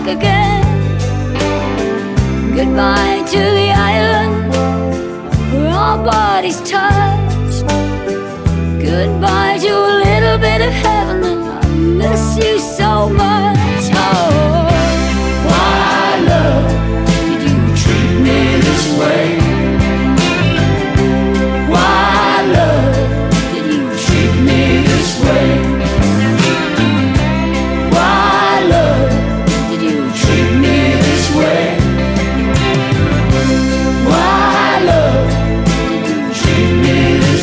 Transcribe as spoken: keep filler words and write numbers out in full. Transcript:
back again. Goodbye to the island where our bodies touched. Goodbye to a little bit of heaven, and I miss you so much.